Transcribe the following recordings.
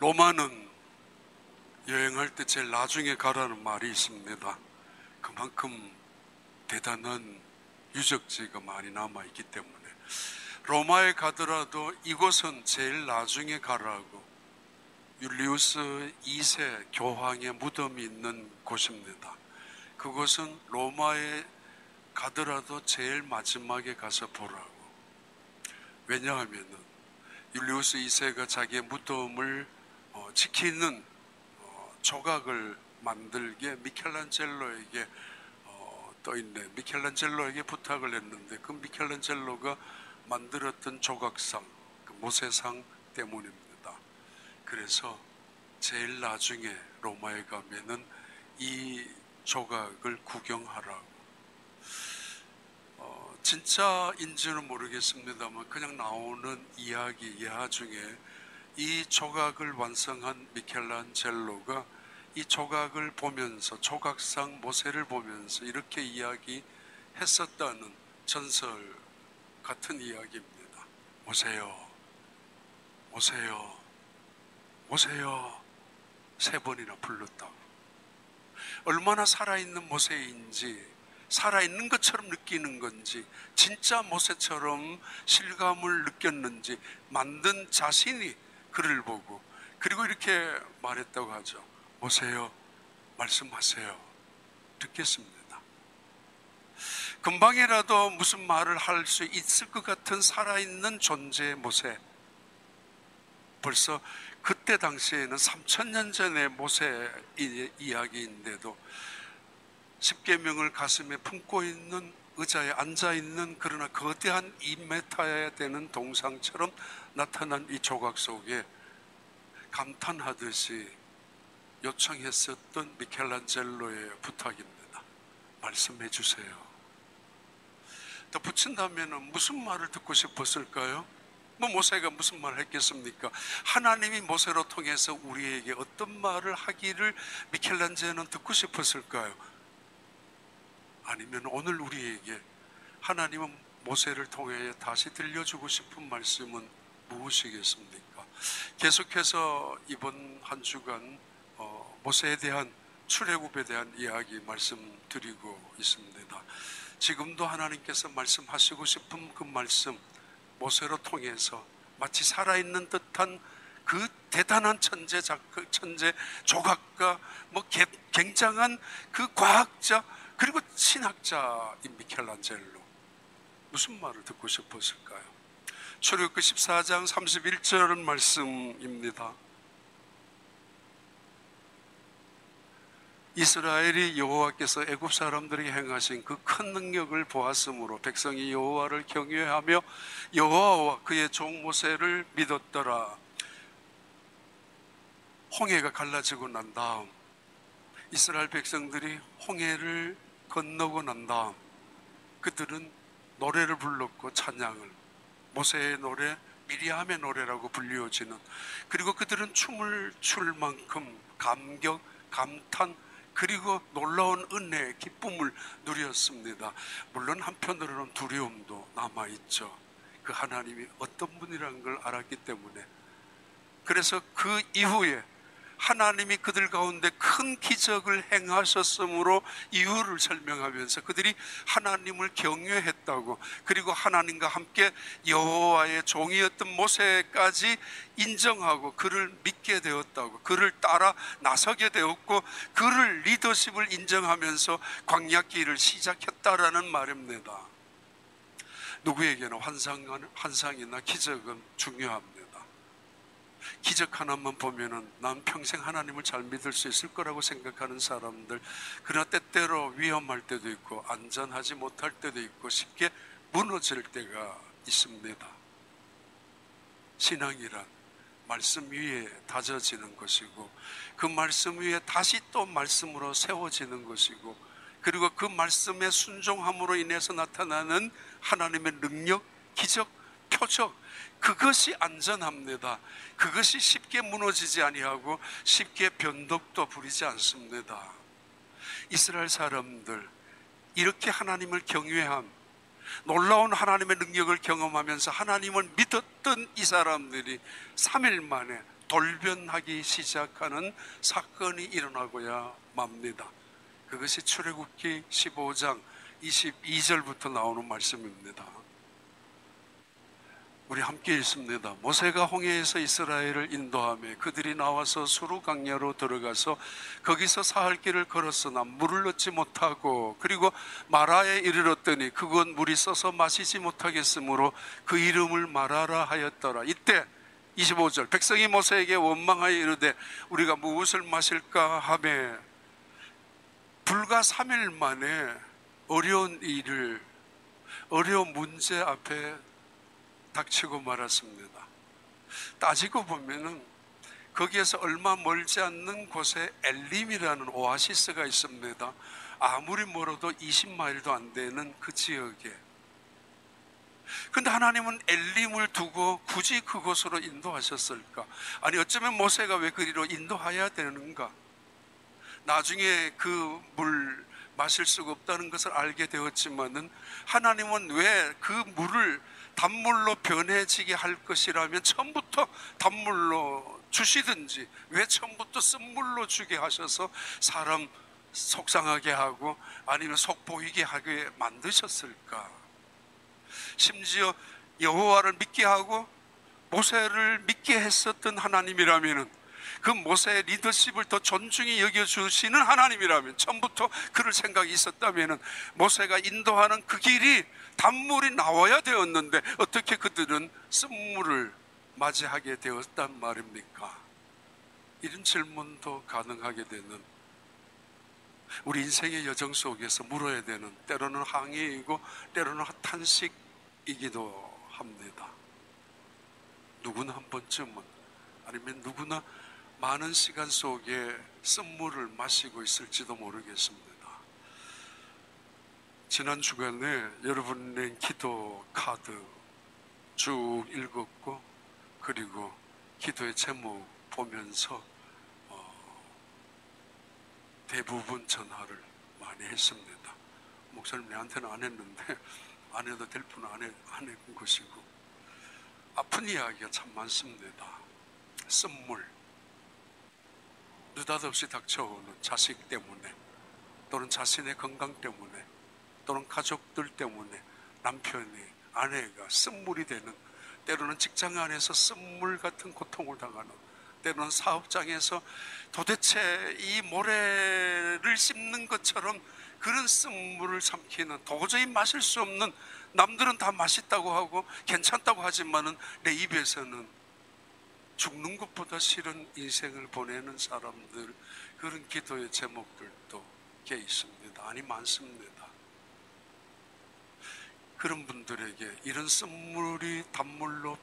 로마는 여행할 때 제일 나중에 가라는 말이 있습니다. 그만큼 대단한 유적지가 많이 남아있기 때문에 로마에 가더라도 이곳은 제일 나중에 가라고 율리우스 2세 교황의 무덤이 있는 곳입니다. 그곳은 로마에 가더라도 제일 마지막에 가서 보라고. 왜냐하면 율리우스 2세가 자기의 무덤을 지키는 조각을 만들게 미켈란젤로에게 떠있네. 미켈란젤로에게 부탁을 했는데 그 미켈란젤로가 만들었던 조각상, 그 모세상 때문입니다. 그래서 제일 나중에 로마에 가면은 이 조각을 구경하라고. 진짜인지는 모르겠습니다만 그냥 나오는 이야기, 예화 중에 이 조각을 완성한 미켈란젤로가 이 조각을 보면서 조각상 모세를 보면서 이렇게 이야기했었다는 전설 같은 이야기입니다. 모세요, 모세요, 모세요 3번이나 불렀다고. 얼마나 살아있는 모세인지, 살아있는 것처럼 느끼는 건지, 진짜 모세처럼 실감을 느꼈는지 만든 자신이 그를 보고 그리고 이렇게 말했다고 하죠. 모세요, 말씀하세요. 듣겠습니다. 금방이라도 무슨 말을 할 수 있을 것 같은 살아있는 존재의 모세. 벌써 그때 당시에는 3000년 전의 모세 이야기인데도 십계명을 가슴에 품고 있는, 의자에 앉아있는, 그러나 거대한 2m여야 되는 동상처럼 나타난 이 조각 속에 감탄하듯이 요청했었던 미켈란젤로의 부탁입니다. 말씀해 주세요. 더 붙인다면 무슨 말을 듣고 싶었을까요? 모세가 무슨 말을 했겠습니까? 하나님이 모세로 통해서 우리에게 어떤 말을 하기를 미켈란젤로는 듣고 싶었을까요? 아니면 오늘 우리에게 하나님은 모세를 통해 다시 들려주고 싶은 말씀은 무엇이겠습니까? 계속해서 이번 한 주간 모세에 대한, 출애굽에 대한 이야기 말씀드리고 있습니다. 지금도 하나님께서 말씀하시고 싶은 그 말씀, 모세로 통해서 마치 살아있는 듯한 그 대단한 천재 조각가, 굉장한 그 과학자, 그리고 신학자인 미켈란젤로 무슨 말을 듣고 싶었을까요? 출애굽기 14장 31절 말씀입니다. 이스라엘이 여호와께서 애굽 사람들에게 행하신 그 큰 능력을 보았으므로 백성이 여호와를 경외하며 여호와와 그의 종 모세를 믿었더라. 홍해가 갈라지고 난 다음 이스라엘 백성들이 홍해를 건너고 난 다음 그들은 노래를 불렀고, 찬양을, 모세의 노래, 미리암의 노래라고 불리워지는, 그리고 그들은 춤을 출 만큼 감격, 감탄, 그리고 놀라운 은혜의 기쁨을 누렸습니다. 물론 한편으로는 두려움도 남아있죠. 그 하나님이 어떤 분이라는 걸 알았기 때문에. 그래서 그 이후에 하나님이 그들 가운데 큰 기적을 행하셨으므로 이유를 설명하면서 그들이 하나님을 경외했다고, 그리고 하나님과 함께 여호와의 종이었던 모세까지 인정하고 그를 믿게 되었다고, 그를 따라 나서게 되었고 그를 리더십을 인정하면서 광야길을 시작했다라는 말입니다. 누구에게나 환상이나 기적은 중요합니다. 기적 하나만 보면은 난 평생 하나님을 잘 믿을 수 있을 거라고 생각하는 사람들, 그러나 때때로 위험할 때도 있고 안전하지 못할 때도 있고 쉽게 무너질 때가 있습니다. 신앙이란 말씀 위에 다져지는 것이고, 그 말씀 위에 다시 또 말씀으로 세워지는 것이고, 그리고 그 말씀의 순종함으로 인해서 나타나는 하나님의 능력, 기적, 표적, 그것이 안전합니다. 그것이 쉽게 무너지지 아니하고 쉽게 변덕도 부리지 않습니다. 이스라엘 사람들, 이렇게 하나님을 경외한, 놀라운 하나님의 능력을 경험하면서 하나님을 믿었던 이 사람들이 3일 만에 돌변하기 시작하는 사건이 일어나고야 맙니다. 그것이 출애굽기 15장 22절부터 나오는 말씀입니다. 우리 함께 읽습니다. 모세가 홍해에서 이스라엘을 인도하며 그들이 나와서 수르 강야로 들어가서 거기서 사흘 길을 걸었으나 물을 얻지 못하고 그리고 마라에 이르렀더니 그곳 물이 써서 마시지 못하겠으므로 그 이름을 마라라 하였더라. 이때 25절 백성이 모세에게 원망하여 이르되 우리가 무엇을 마실까 하며 불과 3일 만에 어려운 문제 앞에 닥치고 말았습니다. 따지고 보면은 거기에서 얼마 멀지 않는 곳에 엘림이라는 오아시스가 있습니다. 아무리 멀어도 20마일도 안 되는 그 지역에. 근데 하나님은 엘림을 두고 굳이 그곳으로 인도하셨을까? 아니 어쩌면 모세가 왜 그리로 인도해야 되는가? 나중에 그 물 마실 수가 없다는 것을 알게 되었지만은 하나님은 왜 그 물을 단물로 변해지게 할 것이라면 처음부터 단물로 주시든지 왜 처음부터 쓴물로 주게 하셔서 사람 속상하게 하고 아니면 속 보이게 하게 만드셨을까? 심지어 여호와를 믿게 하고 모세를 믿게 했었던 하나님이라면 그 모세의 리더십을 더 존중히 여겨주시는 하나님이라면 처음부터 그럴 생각이 있었다면 모세가 인도하는 그 길이 단물이 나와야 되었는데 어떻게 그들은 쓴물을 맞이하게 되었단 말입니까? 이런 질문도 가능하게 되는 우리 인생의 여정 속에서 물어야 되는 때로는 항의이고 때로는 탄식이기도 합니다. 누구나 한 번쯤은 아니면 누구나 많은 시간 속에 쓴물을 마시고 있을지도 모르겠습니다. 지난 주간에 여러분의 기도 카드 쭉 읽었고 그리고 기도의 제목 보면서 대부분 전화를 많이 했습니다. 목사님 내한테는 안 했는데 안 해도 될 분은 안 해본 것이고 아픈 이야기가 참 많습니다. 쓴물 느닷없이 닥쳐오는 자식 때문에 또는 자신의 건강 때문에 또는 가족들 때문에 남편이 아내가 쓴물이 되는 때로는 직장 안에서 쓴물 같은 고통을 당하는 때로는 사업장에서 도대체 이 모래를 씹는 것처럼 그런 쓴물을 삼키는 도저히 마실 수 없는 남들은 다 맛있다고 하고 괜찮다고 하지만은 내 입에서는 죽는 것보다 싫은 인생을 보내는 사람들 그런 기도의 제목들도 꽤 있습니다. 아니 많습니다. 그런 분들에게 이런 쓴물이 단물로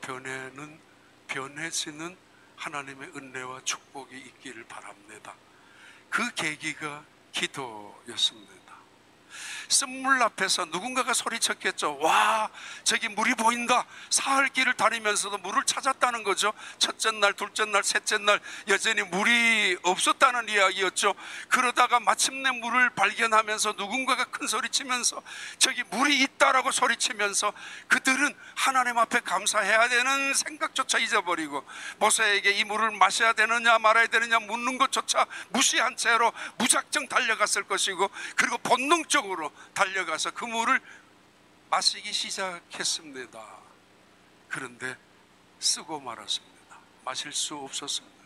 변해지는 하나님의 은혜와 축복이 있기를 바랍니다. 그 계기가 기도였습니다. 쓴물 앞에서 누군가가 소리쳤겠죠. 와, 저기 물이 보인다. 사흘 길을 다니면서도 물을 찾았다는 거죠. 첫째 날, 둘째 날, 셋째 날 여전히 물이 없었다는 이야기였죠. 그러다가 마침내 물을 발견하면서 누군가가 큰 소리치면서 저기 물이 있다라고 소리치면서 그들은 하나님 앞에 감사해야 되는 생각조차 잊어버리고 모세에게 이 물을 마셔야 되느냐 말아야 되느냐 묻는 것조차 무시한 채로 무작정 달려갔을 것이고 그리고 본능적으로 달려가서 그 물을 마시기 시작했습니다. 그런데 쓰고 말았습니다. 마실 수 없었습니다.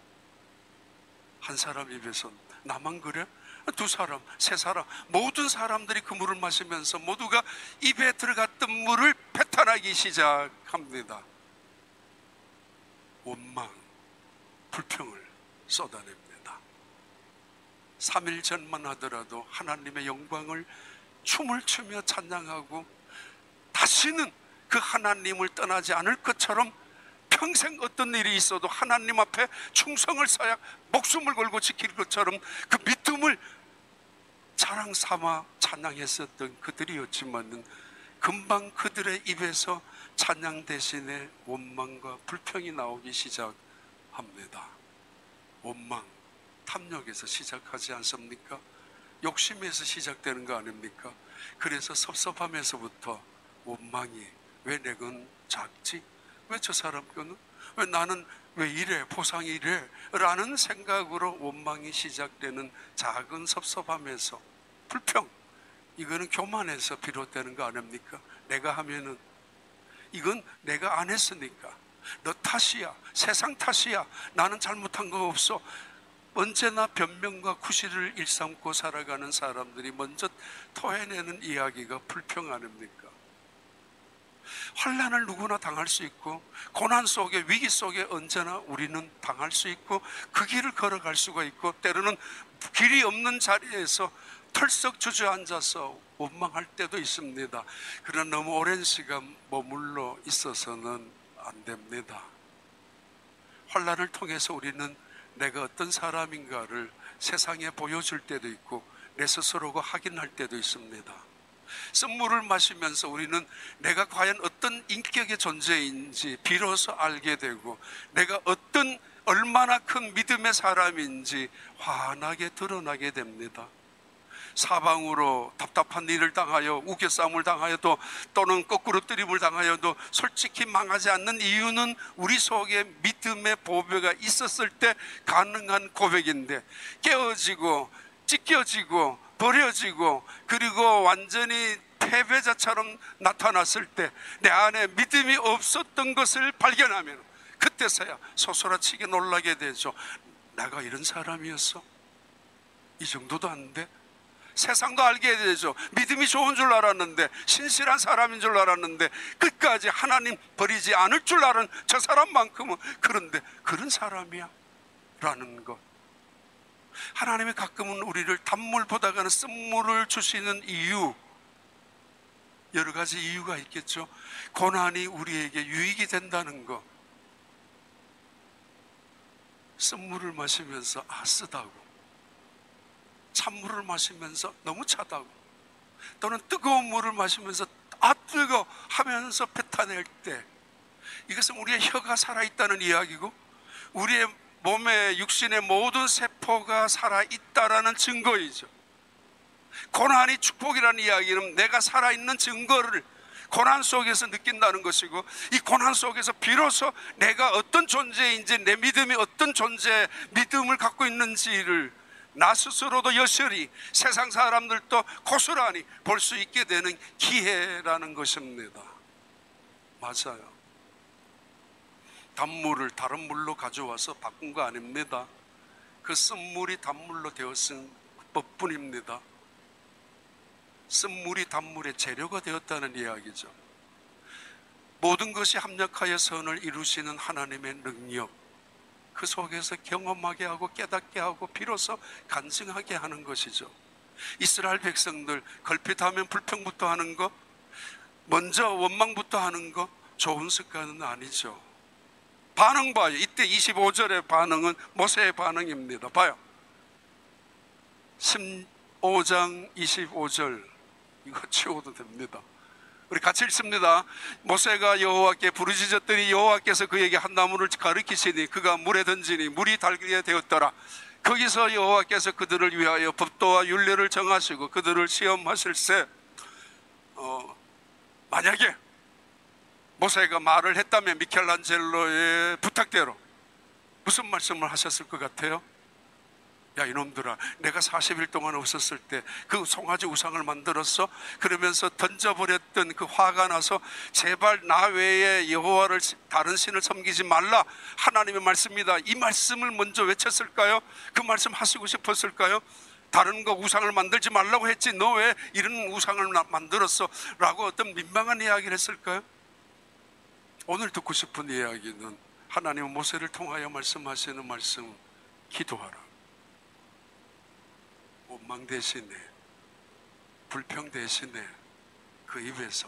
한 사람 입에선 나만 그래? 두 사람, 세 사람 모든 사람들이 그 물을 마시면서 모두가 입에 들어갔던 물을 배탈하기 시작합니다. 원망, 불평을 쏟아냅니다. 3일 전만 하더라도 하나님의 영광을 춤을 추며 찬양하고 다시는 그 하나님을 떠나지 않을 것처럼 평생 어떤 일이 있어도 하나님 앞에 충성을 쌓아 목숨을 걸고 지킬 것처럼 그 믿음을 자랑 삼아 찬양했었던 그들이었지만은 금방 그들의 입에서 찬양 대신에 원망과 불평이 나오기 시작합니다. 원망, 탐욕에서 시작하지 않습니까? 욕심에서 시작되는 거 아닙니까? 그래서 섭섭함에서부터 원망이 왜 내 건 작지? 왜 저 사람 거는? 왜 나는 왜 이래? 보상이 이래? 라는 생각으로 원망이 시작되는 작은 섭섭함에서 불평, 이거는 교만에서 비롯되는 거 아닙니까? 내가 하면은 이건 내가 안 했으니까, 너 탓이야, 세상 탓이야, 나는 잘못한 거 없어. 언제나 변명과 구실을 일삼고 살아가는 사람들이 먼저 토해내는 이야기가 불평 아닙니까? 환난을 누구나 당할 수 있고, 고난 속에, 위기 속에 언제나 우리는 당할 수 있고, 그 길을 걸어갈 수가 있고, 때로는 길이 없는 자리에서 털썩 주저앉아서 원망할 때도 있습니다. 그러나 너무 오랜 시간 머물러 있어서는 안 됩니다. 환난을 통해서 우리는 내가 어떤 사람인가를 세상에 보여줄 때도 있고, 내 스스로가 확인할 때도 있습니다. 쓴물을 마시면서 우리는 내가 과연 어떤 인격의 존재인지 비로소 알게 되고, 내가 얼마나 큰 믿음의 사람인지 환하게 드러나게 됩니다. 사방으로 답답한 일을 당하여, 우겨싸움을 당하여도, 또는 거꾸로 뜨림을 당하여도 솔직히 망하지 않는 이유는 우리 속에 믿음의 보배가 있었을 때 가능한 고백인데, 깨어지고 찢겨지고 버려지고 그리고 완전히 패배자처럼 나타났을 때 내 안에 믿음이 없었던 것을 발견하면 그때서야 소스라치게 놀라게 되죠. 내가 이런 사람이었어? 이 정도도 안 돼? 세상도 알게 되죠. 믿음이 좋은 줄 알았는데, 신실한 사람인 줄 알았는데, 끝까지 하나님 버리지 않을 줄 아는 저 사람만큼은, 그런데 그런 사람이야 라는 것. 하나님이 가끔은 우리를 단물보다는 쓴물을 주시는 이유, 여러 가지 이유가 있겠죠. 고난이 우리에게 유익이 된다는 것. 쓴물을 마시면서 쓰다고, 찬물을 마시면서 너무 차다고, 또는 뜨거운 물을 마시면서 뜨거 하면서 뱉어낼 때, 이것은 우리의 혀가 살아있다는 이야기고, 우리의 몸의 육신의 모든 세포가 살아있다라는 증거이죠. 고난이 축복이라는 이야기는 내가 살아있는 증거를 고난 속에서 느낀다는 것이고, 이 고난 속에서 비로소 내가 어떤 존재인지, 내 믿음이 어떤 존재의 믿음을 갖고 있는지를 나 스스로도 여실히, 세상 사람들도 고스란히 볼 수 있게 되는 기회라는 것입니다. 맞아요. 단물을 다른 물로 가져와서 바꾼 거 아닙니다. 그 쓴물이 단물로 되었은 것뿐입니다. 쓴물이 단물의 재료가 되었다는 이야기죠. 모든 것이 합력하여 선을 이루시는 하나님의 능력, 그 속에서 경험하게 하고 깨닫게 하고 비로소 간증하게 하는 것이죠. 이스라엘 백성들 걸핏하면 불평부터 하는 거, 먼저 원망부터 하는 거 좋은 습관은 아니죠. 반응 봐요. 이때 25절의 반응은 모세의 반응입니다. 봐요. 15장 25절, 이거 치워도 됩니다. 우리 같이 읽습니다. 모세가 여호와께 부르짖었더니 여호와께서 그에게 한 나무를 가리키시니 그가 물에 던지니 물이 달게 되었더라. 거기서 여호와께서 그들을 위하여 법도와 율례를 정하시고 그들을 시험하실세. 만약에 모세가 말을 했다면 미켈란젤로의 부탁대로 무슨 말씀을 하셨을 것 같아요? 야, 이놈들아, 내가 40일 동안 없었을 때 그 송아지 우상을 만들었어? 그러면서 던져버렸던 그 화가 나서 제발 나 외에 여호와를, 다른 신을 섬기지 말라, 하나님의 말씀이다, 이 말씀을 먼저 외쳤을까요? 그 말씀 하시고 싶었을까요? 다른 거 우상을 만들지 말라고 했지 너 왜 이런 우상을 만들었어? 라고 어떤 민망한 이야기를 했을까요? 오늘 듣고 싶은 이야기는 하나님은 모세를 통하여 말씀하시는 말씀, 기도하라. 원망 대신에, 불평 대신에 그 입에서,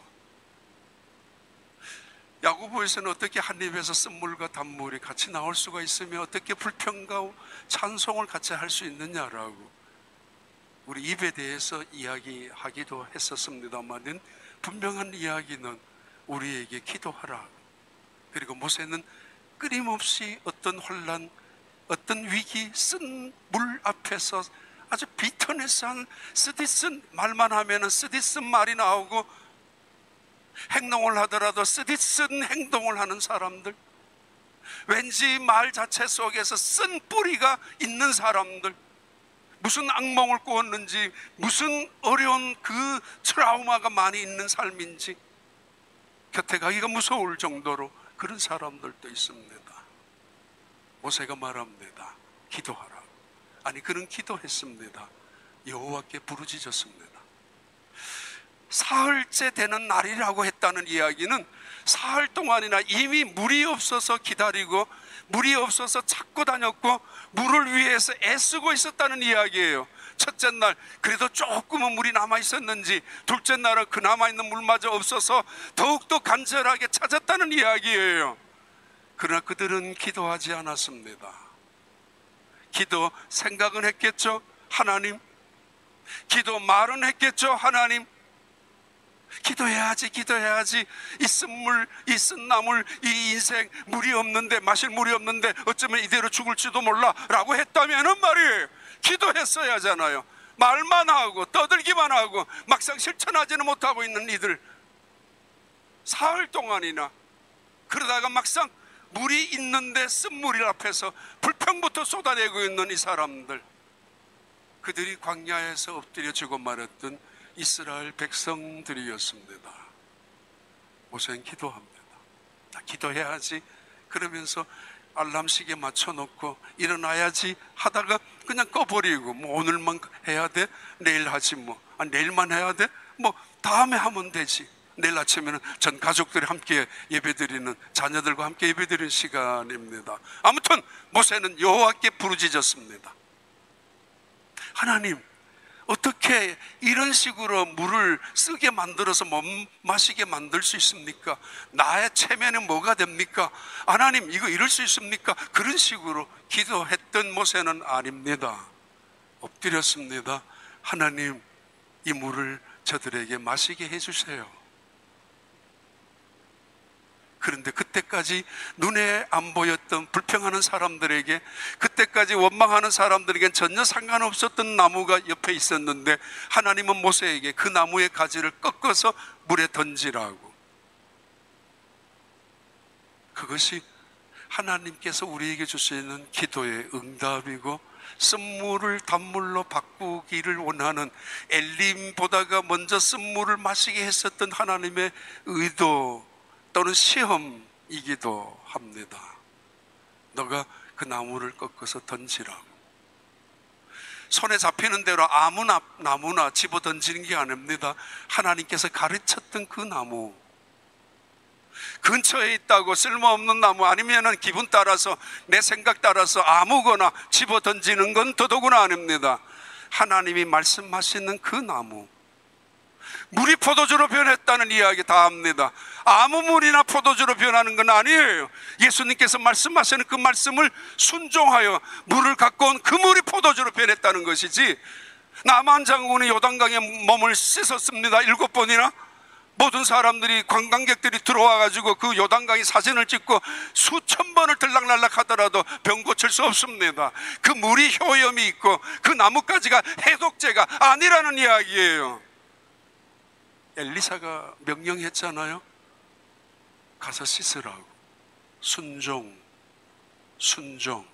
야고보에서는 어떻게 한 입에서 쓴물과 단물이 같이 나올 수가 있으며 어떻게 불평과 찬송을 같이 할 수 있느냐라고 우리 입에 대해서 이야기하기도 했었습니다만, 분명한 이야기는 우리에게 기도하라. 그리고 모세는 끊임없이 어떤 혼란, 어떤 위기, 쓴 물 앞에서 아주 비터내스한 쓰디쓴 말만 하면 쓰디쓴 말이 나오고, 행동을 하더라도 쓰디쓴 행동을 하는 사람들, 왠지 말 자체 속에서 쓴 뿌리가 있는 사람들, 무슨 악몽을 꾸었는지, 무슨 어려운 그 트라우마가 많이 있는 삶인지 곁에 가기가 무서울 정도로 그런 사람들도 있습니다. 모세가 말합니다. 기도하라. 아니, 그는 기도했습니다. 여호와께 부르짖었습니다. 사흘째 되는 날이라고 했다는 이야기는 사흘 동안이나 이미 물이 없어서 기다리고, 물이 없어서 찾고 다녔고, 물을 위해서 애쓰고 있었다는 이야기예요. 첫째 날 그래도 조금은 물이 남아있었는지, 둘째 날은 그 남아있는 물마저 없어서 더욱더 간절하게 찾았다는 이야기예요. 그러나 그들은 기도하지 않았습니다. 기도 생각은 했겠죠? 하나님. 기도 말은 했겠죠? 하나님. 기도해야지, 기도해야지. 이 쓴 물, 이 쓴 나물, 이 인생, 물이 없는데, 마실 물이 없는데 어쩌면 이대로 죽을지도 몰라 라고 했다면은 말이에요, 기도했어야 하잖아요. 말만 하고 떠들기만 하고 막상 실천하지는 못하고 있는 이들, 사흘 동안이나 그러다가 막상 물이 있는데 쓴물 앞에서 불평부터 쏟아내고 있는 이 사람들, 그들이 광야에서 엎드려지고 말했던 이스라엘 백성들이었습니다. 모세는 기도합니다. 나 기도해야지 그러면서 알람 시계 맞춰놓고 일어나야지 하다가 그냥 꺼버리고, 뭐 오늘만 해야 돼? 내일 하지 뭐. 아, 내일만 해야 돼? 뭐 다음에 하면 되지. 내일 아침에는 전 가족들이 함께 예배드리는, 자녀들과 함께 예배드리는 시간입니다. 아무튼 모세는 여호와께 부르짖었습니다. 하나님, 어떻게 이런 식으로 물을 쓰게 만들어서 못 마시게 만들 수 있습니까? 나의 체면은 뭐가 됩니까? 하나님, 이거 이럴 수 있습니까? 그런 식으로 기도했던 모세는 아닙니다. 엎드렸습니다. 하나님, 이 물을 저들에게 마시게 해주세요. 그런데 그때까지 눈에 안 보였던 불평하는 사람들에게, 그때까지 원망하는 사람들에겐 전혀 상관없었던 나무가 옆에 있었는데, 하나님은 모세에게 그 나무의 가지를 꺾어서 물에 던지라고. 그것이 하나님께서 우리에게 주시는 기도의 응답이고, 쓴물을 단물로 바꾸기를 원하는, 엘림보다가 먼저 쓴물을 마시게 했었던 하나님의 의도 또는 시험이기도 합니다. 너가 그 나무를 꺾어서 던지라고. 손에 잡히는 대로 아무나 나무나 집어 던지는 게 아닙니다. 하나님께서 가르쳤던 그 나무, 근처에 있다고 쓸모없는 나무, 아니면은 기분 따라서, 내 생각 따라서 아무거나 집어 던지는 건 더더구나 아닙니다. 하나님이 말씀하시는 그 나무, 물이 포도주로 변했다는 이야기 다 합니다. 아무 물이나 포도주로 변하는 건 아니에요. 예수님께서 말씀하시는 그 말씀을 순종하여 물을 갖고 온 그 물이 포도주로 변했다는 것이지, 나만 장군이 요단강에 몸을 씻었습니다. 7번이나. 모든 사람들이, 관광객들이 들어와가지고 그 요단강에 사진을 찍고 수천 번을 들락날락 하더라도 병 고칠 수 없습니다. 그 물이 효염이 있고 그 나뭇가지가 해독제가 아니라는 이야기예요. 엘리사가 명령했잖아요. 가서 씻으라고. 순종입니다.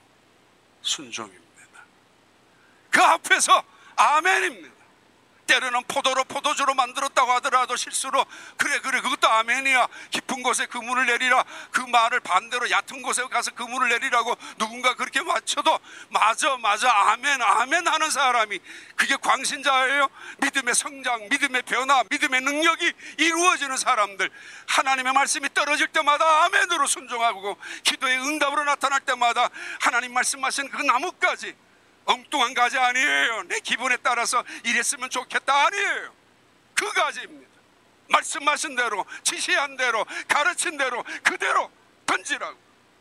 그 앞에서 아멘입니다. 때로는 포도주로 만들었다고 하더라도 실수로 그래 그것도 아멘이야, 깊은 곳에 그 문을 내리라, 그 말을 반대로 얕은 곳에 가서 그 문을 내리라고 누군가 그렇게 맞춰도 맞아 아멘 하는 사람이, 그게 광신자예요. 믿음의 성장, 믿음의 변화, 믿음의 능력이 이루어지는 사람들, 하나님의 말씀이 떨어질 때마다 아멘으로 순종하고, 기도의 응답으로 나타날 때마다 하나님 말씀하신 그 나뭇가지, 엉뚱한 가지 아니에요. 내 기분에 따라서 이랬으면 좋겠다 아니에요. 그 가지입니다. 말씀하신 대로, 지시한 대로, 가르친 대로 그대로 던지라고.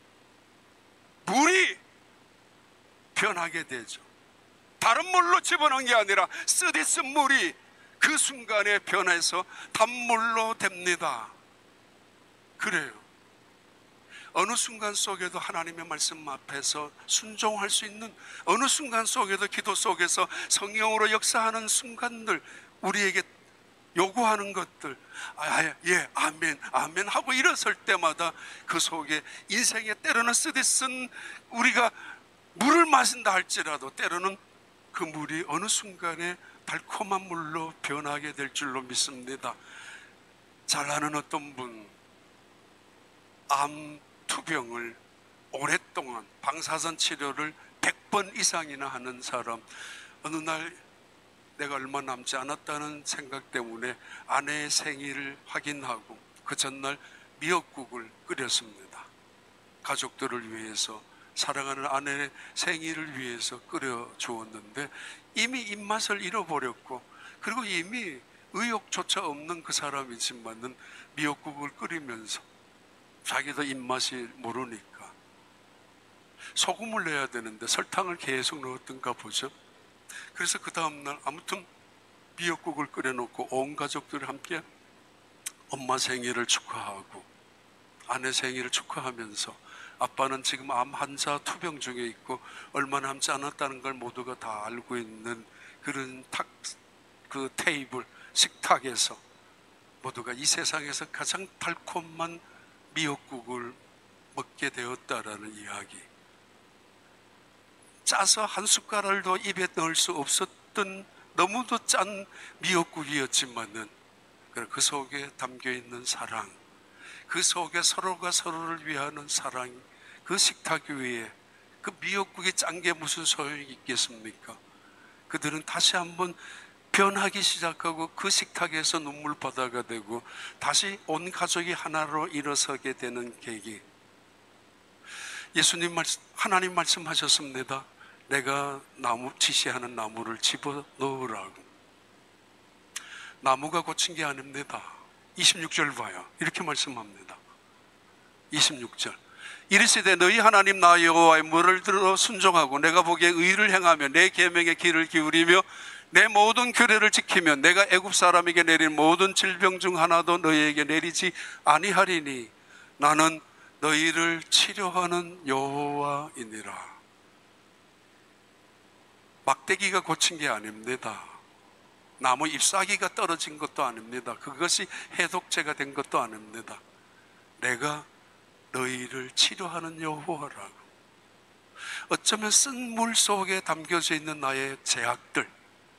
물이 변하게 되죠. 다른 물로 집어넣은 게 아니라 쓰디쓴 물이 그 순간에 변해서 단물로 됩니다. 그래요. 어느 순간 속에도 하나님의 말씀 앞에서 순종할 수 있는, 어느 순간 속에도 기도 속에서 성령으로 역사하는 순간들 우리에게 요구하는 것들, 예, 아멘, 아멘 하고 일어설 때마다 그 속에 인생에 때로는 쓰듯 쓴 우리가 물을 마신다 할지라도 때로는 그 물이 어느 순간에 달콤한 물로 변하게 될 줄로 믿습니다. 잘 아는 어떤 분, 암 투병을 오랫동안 방사선 치료를 100번 이상이나 하는 사람, 어느 날 내가 얼마 남지 않았다는 생각 때문에 아내의 생일을 확인하고 그 전날 미역국을 끓였습니다. 가족들을 위해서, 사랑하는 아내의 생일을 위해서 끓여 주었는데 이미 입맛을 잃어버렸고, 그리고 이미 의욕조차 없는 그 사람이지만은 미역국을 끓이면서 자기도 입맛이 모르니까 소금을 넣어야 되는데 설탕을 계속 넣었던가 보죠. 그래서 그 다음날 아무튼 미역국을 끓여놓고 온 가족들이 함께 엄마 생일을 축하하고 아내 생일을 축하하면서, 아빠는 지금 암 환자 투병 중에 있고 얼마 남지 않았다는 걸 모두가 다 알고 있는 그런 그 테이블, 식탁에서 모두가 이 세상에서 가장 달콤한 미역국을 먹게 되었다라는 이야기. 짜서 한 숟가락도 입에 넣을 수 없었던 너무도 짠 미역국이었지만은 그 속에 담겨있는 사랑, 그 속에 서로가 서로를 위하는 사랑, 그 식탁 위에 그 미역국이 짠 게 무슨 소용이 있겠습니까? 그들은 다시 한번 변하기 시작하고 그 식탁에서 눈물바다가 되고 다시 온 가족이 하나로 일어서게 되는 계기. 예수님 하나님 말씀하셨습니다. 내가 지시하는 나무를 집어 넣으라고. 나무가 고친 게 아닙니다. 26절 봐요. 이렇게 말씀합니다. 26절. 이르시되 너희 하나님 나 여호와의 말을 들어 순종하고 내가 보기에 의를 행하며 내 계명에 귀를 기울이며 내 모든 규례를 지키며 내가 애굽 사람에게 내린 모든 질병 중 하나도 너희에게 내리지 아니하리니 나는 너희를 치료하는 여호와이니라. 막대기가 고친 게 아닙니다. 나무 잎사귀가 떨어진 것도 아닙니다. 그것이 해독제가 된 것도 아닙니다. 내가 너희를 치료하는 여호와라고. 어쩌면 쓴 물 속에 담겨져 있는 나의 제약들,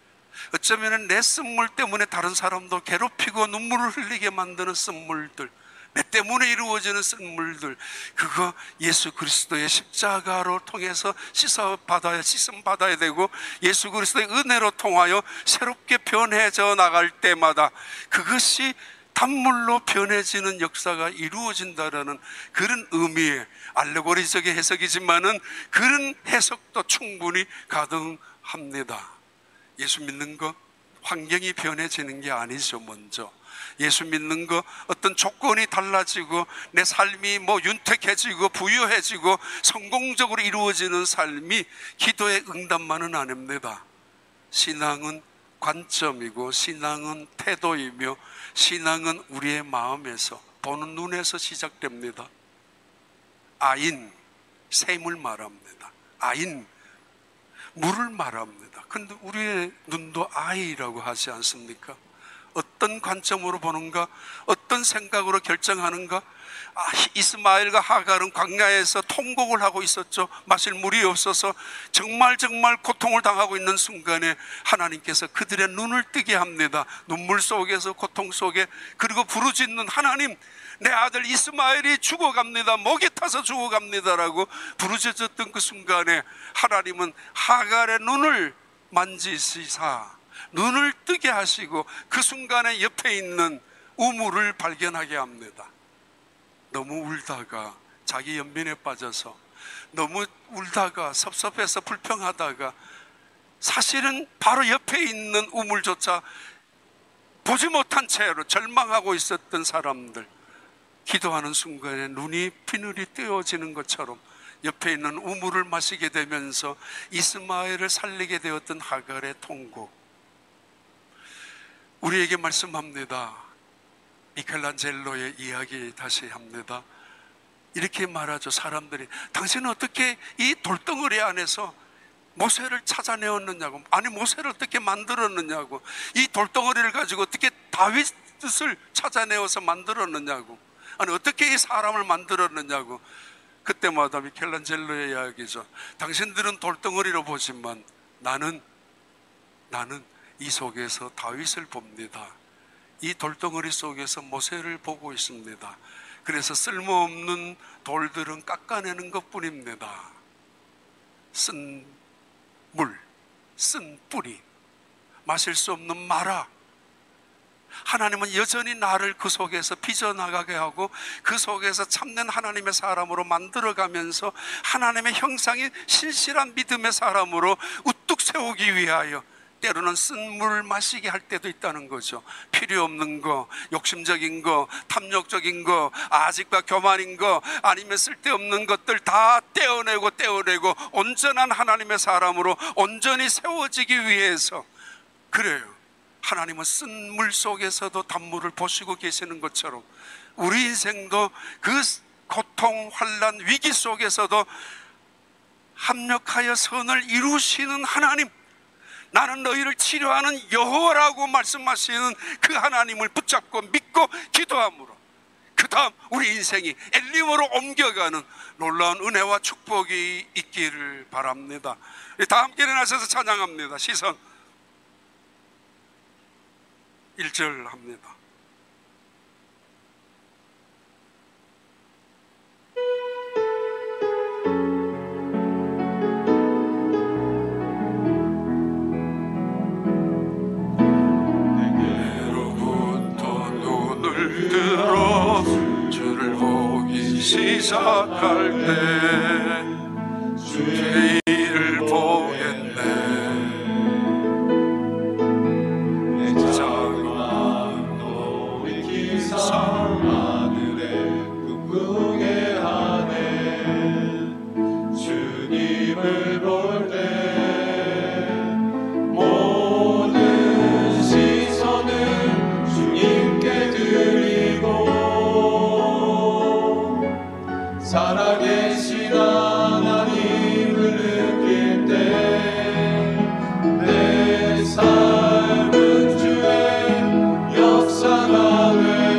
어쩌면 내 쓴물 때문에 다른 사람도 괴롭히고 눈물을 흘리게 만드는 쓴물들, 내 때문에 이루어지는 쓴물들, 그거 예수 그리스도의 십자가로 통해서 씻음 받아야 되고 예수 그리스도의 은혜로 통하여 새롭게 변해져 나갈 때마다 그것이 단물로 변해지는 역사가 이루어진다라는 그런 의미의 알레고리적인 해석이지만은 그런 해석도 충분히 가능합니다. 예수 믿는 거 환경이 변해지는 게 아니죠. 먼저 예수 믿는 거 어떤 조건이 달라지고 내 삶이 윤택해지고 부유해지고 성공적으로 이루어지는 삶이 기도의 응답만은 아닙니다. 신앙은 관점이고 신앙은 태도이며 신앙은 우리의 마음에서 보는 눈에서 시작됩니다. 아인, 샘을 말합니다. 아인, 물을 말합니다. 그런데 우리의 눈도 아이라고 하지 않습니까? 어떤 관점으로 보는가, 어떤 생각으로 결정하는가. 이스마엘과 하갈은 광야에서 통곡을 하고 있었죠. 마실 물이 없어서 정말 고통을 당하고 있는 순간에 하나님께서 그들의 눈을 뜨게 합니다. 눈물 속에서, 고통 속에. 그리고 부르짖는 하나님, 내 아들 이스마엘이 죽어갑니다, 목이 타서 죽어갑니다라고 부르짖었던 그 순간에 하나님은 하갈의 눈을 만지시사 눈을 뜨게 하시고 그 순간에 옆에 있는 우물을 발견하게 합니다. 너무 울다가 자기 연민에 빠져서, 너무 울다가 섭섭해서 불평하다가 사실은 바로 옆에 있는 우물조차 보지 못한 채로 절망하고 있었던 사람들, 기도하는 순간에 눈이 비늘이 떼어지는 것처럼 옆에 있는 우물을 마시게 되면서 이스마엘을 살리게 되었던 하갈의 통곡. 우리에게 말씀합니다. 미켈란젤로의 이야기 다시 합니다. 이렇게 말하죠. 사람들이 당신은 어떻게 이 돌덩어리 안에서 모세를 찾아내었느냐고, 아니 모세를 어떻게 만들었느냐고, 이 돌덩어리를 가지고 어떻게 다윗을 찾아내어서 만들었느냐고, 아니 어떻게 이 사람을 만들었느냐고. 그때마다 미켈란젤로의 이야기죠. 당신들은 돌덩어리로 보지만 나는 이 속에서 다윗을 봅니다. 이 돌덩어리 속에서 모세를 보고 있습니다. 그래서 쓸모없는 돌들은 깎아내는 것뿐입니다. 쓴 물, 쓴 뿌리, 마실 수 없는 마라. 하나님은 여전히 나를 그 속에서 빚어나가게 하고 그 속에서 참된 하나님의 사람으로 만들어가면서 하나님의 형상이 신실한 믿음의 사람으로 우뚝 세우기 위하여 때로는 쓴 물 마시게 할 때도 있다는 거죠. 필요 없는 거, 욕심적인 거, 탐욕적인 거, 아직과 교만인 거, 아니면 쓸데없는 것들 다 떼어내고 온전한 하나님의 사람으로 온전히 세워지기 위해서. 그래요. 하나님은 쓴 물 속에서도 단물을 보시고 계시는 것처럼 우리 인생도 그 고통, 환난, 위기 속에서도 합력하여 선을 이루시는 하나님, 나는 너희를 치료하는 여호와라고 말씀하시는 그 하나님을 붙잡고 믿고 기도함으로 그 다음 우리 인생이 엘림으로 옮겨가는 놀라운 은혜와 축복이 있기를 바랍니다. 다 함께 일어나셔서 찬양합니다. 시선 1절 합니다. 내게로부터 눈을 들어 주를 보기 시작할 때 주의 일을 보겠네. 하늘에 꿈꾸게 하네. 주님을 볼 때 모든 시선을 주님께 드리고 살아계신 하나님을 느낄 때 내 삶은 주의 역사가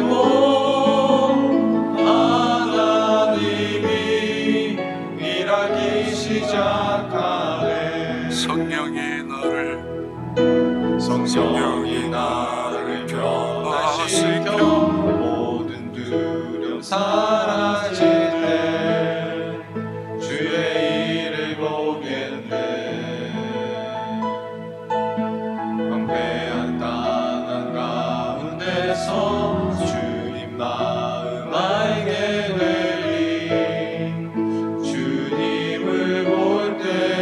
성령이 나를 변화시켜 모든 두려움 사라질 때 주의 일을 보겠네. 황폐한 땅 가운데서 주님 마음 알게 되리. 주님을 볼 때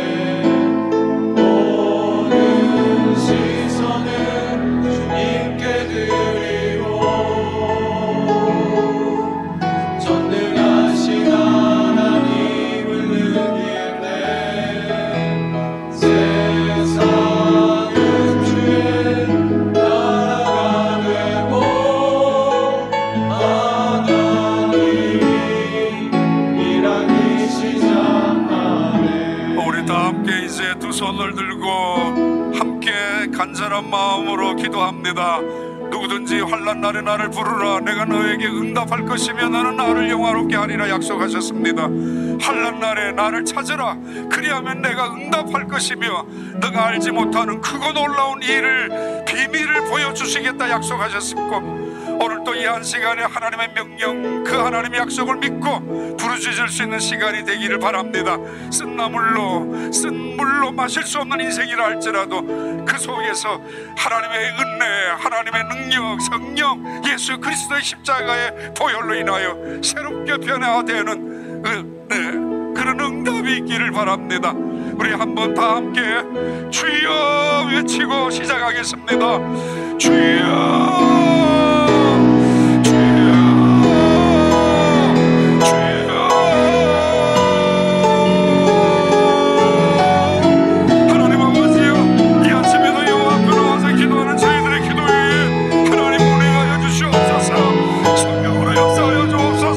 손을 들고 함께 간절한 마음으로 기도합니다. 누구든지 환난 날에 나를 부르라. 내가 너에게 응답할 것이며 너는 나를 영화롭게 하리라 약속하셨습니다. 환난 날에 나를 찾으라. 그리하면 내가 응답할 것이며 너가 알지 못하는 크고 놀라운 일을, 비밀을 보여주시겠다 약속하셨습니다. 오늘 또 이 한 시간에 하나님의 명령, 그 하나님의 약속을 믿고 부르짖을 수 있는 시간이 되기를 바랍니다. 쓴 물로 마실 수 없는 인생이라 할지라도 그 속에서 하나님의 은혜, 하나님의 능력, 성령, 예수 그리스도의 십자가의 보혈로 인하여 새롭게 변화되는 그런 응답이 있기를 바랍니다. 우리 한번 다 함께 주여 외치고 시작하겠습니다. 주여,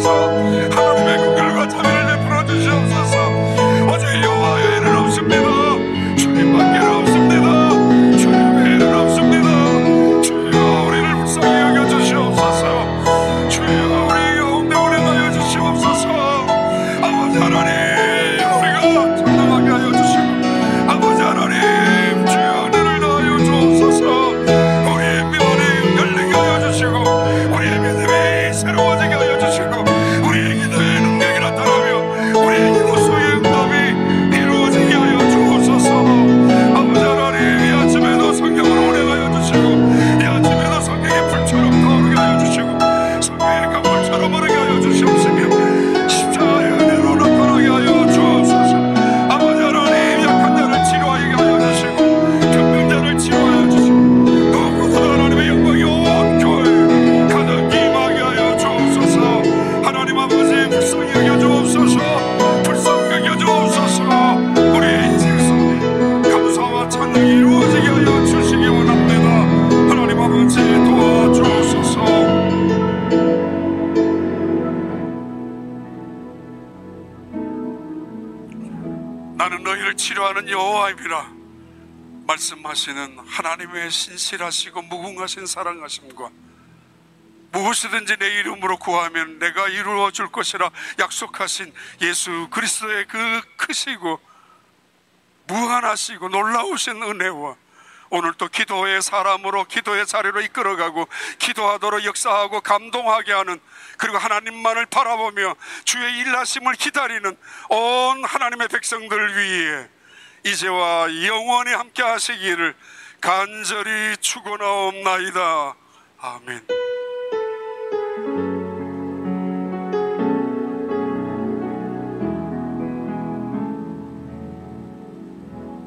하나님의 긍휼과 자비를 베풀어 주시옵소서. 어제 여호와의 일은 없습니다. 나는 여호와입니다 말씀하시는 하나님의 신실하시고 무궁하신 사랑하심과 무엇이든지 내 이름으로 구하면 내가 이루어 줄 것이라 약속하신 예수 그리스도의 그 크시고 무한하시고 놀라우신 은혜와 오늘 또 기도의 사람으로 기도의 자리로 이끌어가고 기도하도록 역사하고 감동하게 하는, 그리고 하나님만을 바라보며 주의 일하심을 기다리는 온 하나님의 백성들 위해 이제와 영원히 함께 하시기를 간절히 축원하옵나이다. 아멘.